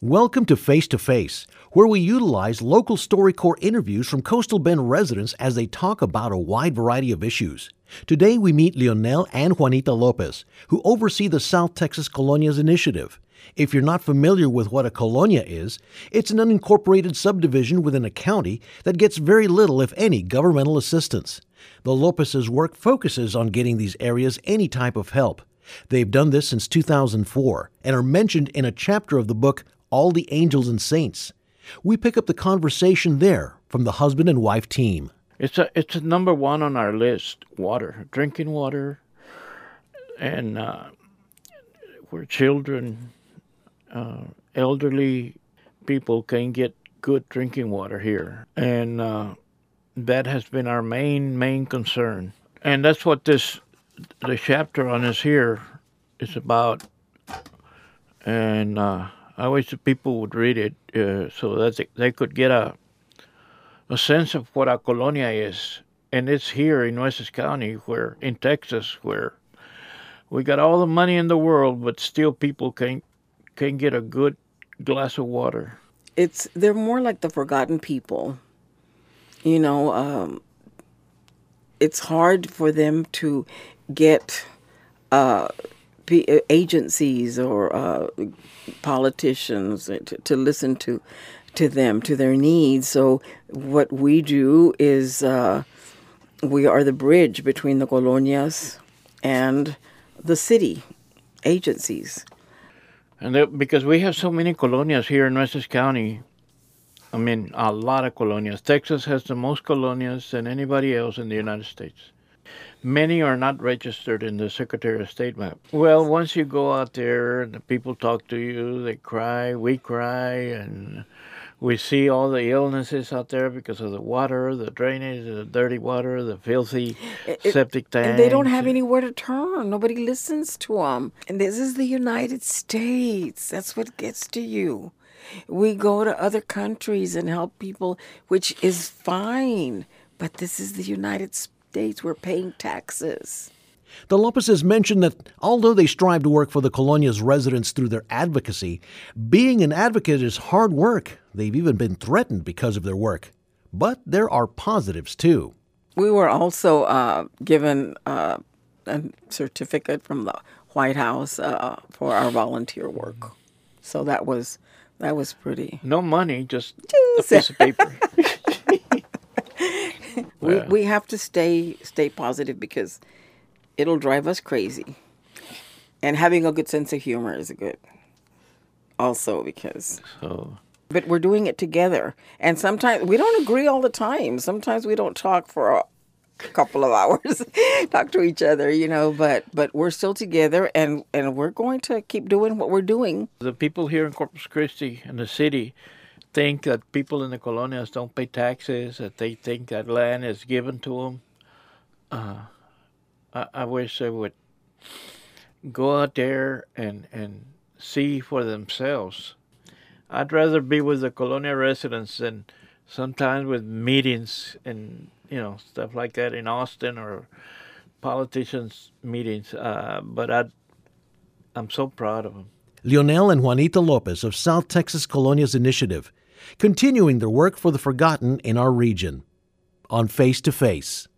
Welcome to Face, where we utilize local StoryCorps interviews from Coastal Bend residents as they talk about a wide variety of issues. Today we meet Leonel and Juanita Lopez, who oversee the South Texas Colonias Initiative. If you're not familiar with what a colonia is, it's an unincorporated subdivision within a county that gets very little, if any, governmental assistance. The Lopez's work focuses on getting these areas any type of help. They've done this since 2004 and are mentioned in a chapter of the book All the Angels and Saints. We pick up the conversation there from the husband and wife team. It's a number one on our list, water, drinking water, and where children, elderly people can get good drinking water here. And that has been our main concern. And that's what the chapter on this here is about. And I wish the people would read it so that they could get a sense of what a colonia is. And it's here in Nueces County, where in Texas, where we got all the money in the world, but still people can't get a good glass of water. They're more like the forgotten people. You know, it's hard for them to get agencies or politicians to listen to them, to their needs. So what we do is we are the bridge between the colonias and the city agencies. And because we have so many colonias here in Nueces County, I mean, a lot of colonias. Texas has the most colonias than anybody else in the United States. Many are not registered in the Secretary of State map. Well, once you go out there and the people talk to you, they cry, we cry, and we see all the illnesses out there because of the water, the drainage, the dirty water, the filthy septic tanks. And they don't have anywhere to turn. Nobody listens to them. And this is the United States. That's what gets to you. We go to other countries and help people, which is fine. But this is the United States. We're paying taxes. The Lopez's mentioned that although they strive to work for the colonia's residents through their advocacy, being an advocate is hard work. They've even been threatened because of their work. But there are positives, too. We were also given a certificate from the White House for our volunteer work. So that was pretty. No money, just a piece of paper. We have to stay positive because it'll drive us crazy. And having a good sense of humor is good also because... But we're doing it together. And sometimes we don't agree all the time. Sometimes we don't talk for a couple of hours, talk to each other, you know, but we're still together and we're going to keep doing what we're doing. The people here in Corpus Christi and the city think that people in the colonias don't pay taxes, that they think that land is given to them. I wish they would go out there and see for themselves. I'd rather be with the colonia residents than sometimes with meetings and, you know, stuff like that in Austin or politicians' meetings. But I'm so proud of them. Leonel and Juanita Lopez of South Texas Colonias Initiative, continuing their work for the forgotten in our region. On Face to Face.